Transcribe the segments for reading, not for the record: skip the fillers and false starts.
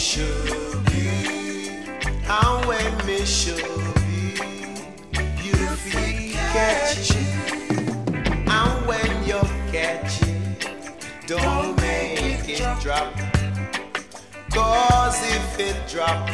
shooby, and when me shooby, you feel catchy. And when you catch it, don't make it drop. 'Cause if it drop,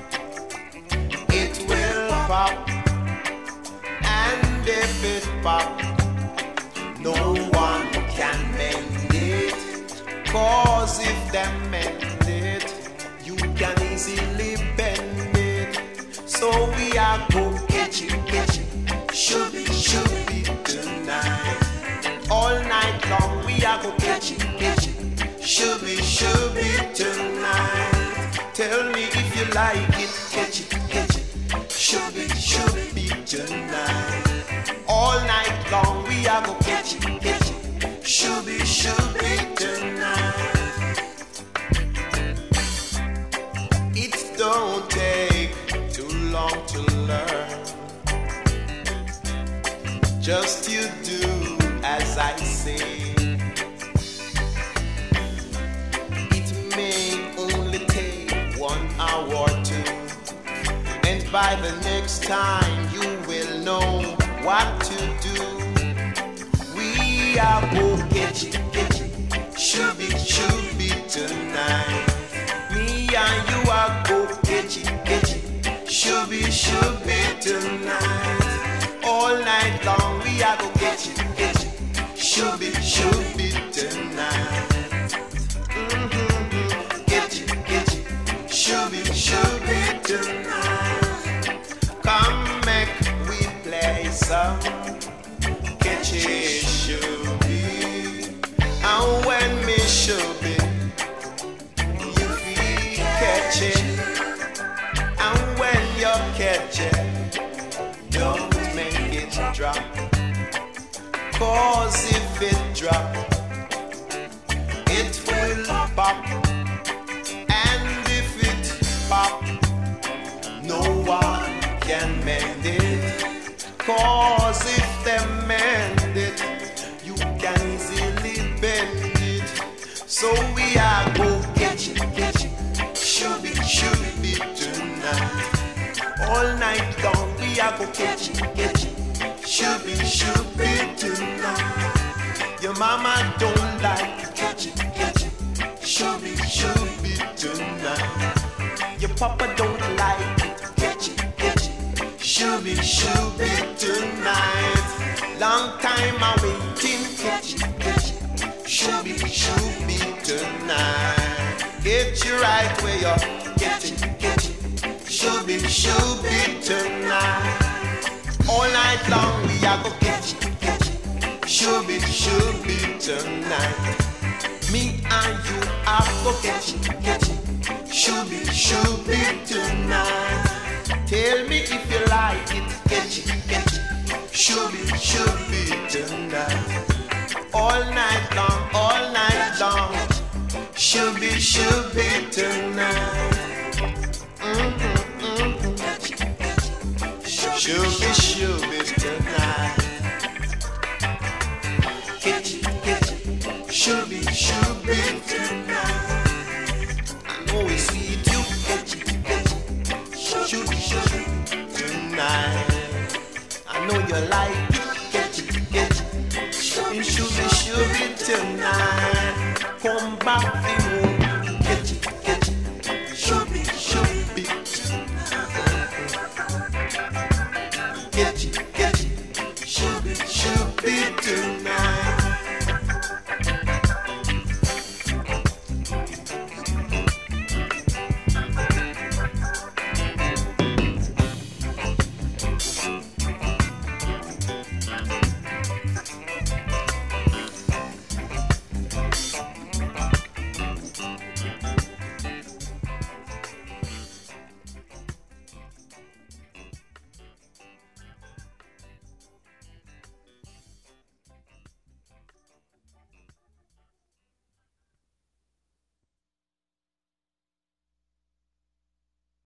it will pop. And if it pop, no one can mend it. 'Cause if them mend it, you can easily bend it. So we are go catch it, shooby, shooby tonight. All night long we are go catch it, shooby, shooby tonight. Tell me if you like it, catch it, shooby, shooby tonight. All night long we are go catch it, shooby, shooby tonight. It don't take too long to learn. Just you do as I say. It may only take 1 hour or 2, and by the next time you will know what to do. We are go catch it, shooby, shooby tonight. Me and you are go catch it, shooby, shooby tonight. All night long we are go catch it, shooby, shooby tonight. Catch it, shooby, shooby tonight. Come make we play some catch it, shooby. And when me shooby, you feel catch it. And when you catch it, don't make it drop. 'Cause if it drop, it will pop. And if it pop, no one can mend it. 'Cause if they mend it, you can easily bend it. So we are go catch it, shooby, shooby tonight. All night long we are go catch it, shooby, shooby tonight. Your mama don't like it, shooby, shooby tonight. Your papa don't like it, shooby, shooby tonight. Long time I waiting, shooby, shooby tonight. Get you right where you're getting, shooby, shooby tonight. All night long we are go catch it, shooby, shooby tonight. Me and you are go catch it, shooby, shooby tonight. Tell me if you like it, catch it, shooby, shooby tonight. All night long, shooby, shooby tonight. Shooby, shooby tonight. Catch it, shooby, shooby tonight. I know it's